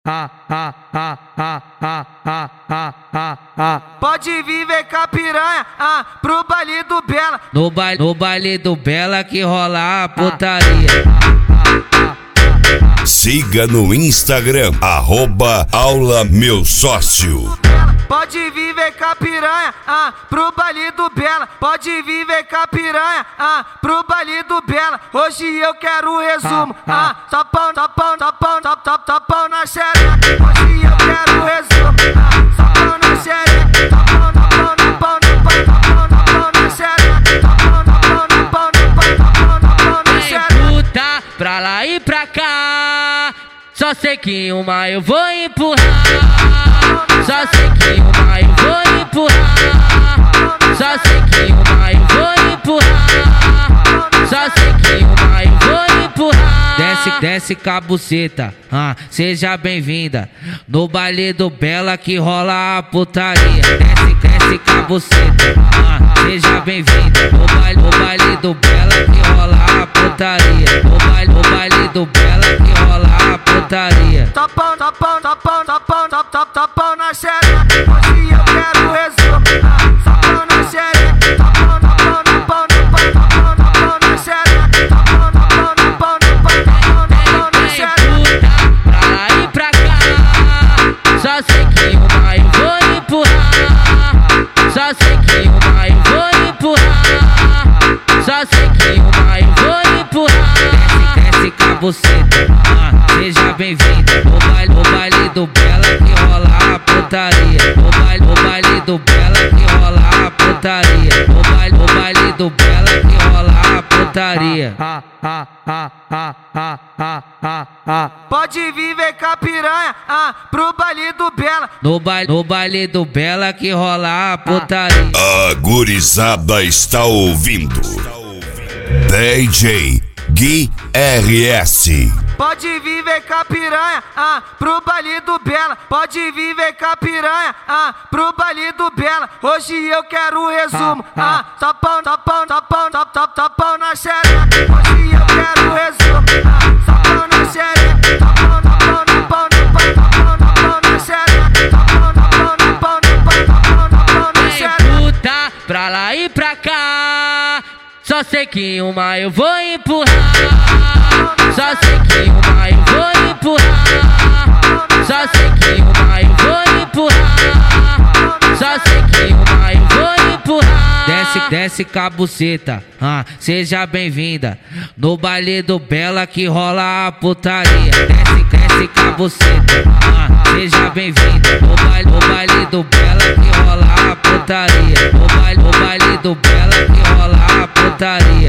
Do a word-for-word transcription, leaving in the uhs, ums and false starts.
ah, ah, ah, ah, ah, ah, ah, ah, ah. Pode vir, vem com a piranha, ah, pro baile do Bela. No baile, no baile do Bela que rola a putaria. Siga no Instagram, arroba Aula Meu Sócio. Pode vir, vem com a piranha, ah, pro baile do Bela. Pode vir, vem com a piranha, ah, pro baile do Bela. Hoje eu quero o resumo, ah, tapão, tapão, tapão, tapão, tapão na xereca. Hoje eu quero o resumo, ah, tapão na xereca. Tapão, tapão, tapão, tapão, tapão, tapão na xereca. Tapão, tapão, tapão, tapão, tapão, tapão na xereca. Puta, pra lá e pra cá, só sei que uma eu vou empurrar. Só sei que uma eu vou empurrar. Só sei que uma eu vou empurrar. Só sei que uma eu vou empurrar. Desce, desce com a buceta, ah, seja bem-vinda. No baile do Bela que rola a putaria. Desce, desce com a buceta, ah, seja bem-vinda. No baile, no baile do Bela que rola a putaria. No baile, no baile do Bela que rola a putaria. Tapão, tapão, tapão, tapão, tapão, tapão na xereca. Hoje eu quero o resumo, ah, tapão na xereca. Tapão, tapão, tapão, tapão, tapão, tapão na xereca. Tapão, tapão, tapão, tapão, tapão, tapão na xereca. Pra lá e pra cá, só sei que uma eu vou empurrar. Só sei que uma eu vou empurrar. Só sei que uma eu vou empurrar. Desce, desce com a buceta, ah, seja bem-vinda. No baile, no baile do Bela que rola a putaria. No baile, no baile do Bela que rola a putaria. No baile, no baile do Bela que rola a putaria. Ah, ah, ah, ah, ah, ah, ah, ah. Pode vir, vem com a piranha, ah, pro baile do Bela. No baile, no baile do Bela que rola a putaria. A gurizada está ouvindo D J Gui R S. Pode vir, vem com a piranha, ah, pro baile do Bela. Pode vir, vem com a piranha, ah, pro baile do Bela. Hoje eu quero o resumo, ah, tapão, tapão, tapão, tapão, tapão na xereca. Hoje eu quero o resumo, ah, tapão na xereca. Tapão, tapão, tapão, tapão, tapão, tapão na xereca. Tapão, tapão, tapão, tapão, tapão, tapão na xereca. Puta, pra lá e pra cá, só sei que uma eu vou empurrar. Só sei que uma eu vou empurrar. Só sei que uma eu vou empurrar. Só sei que uma eu vou empurrar. Desce, desce com a buceta, ah, seja bem-vinda. No baile do Bela que rola a putaria. Desce, desce com a buceta, ah, seja bem-vinda. No baile, no baile do Bela que rola a putaria. No baile, no baile do Bela que rola a putaria.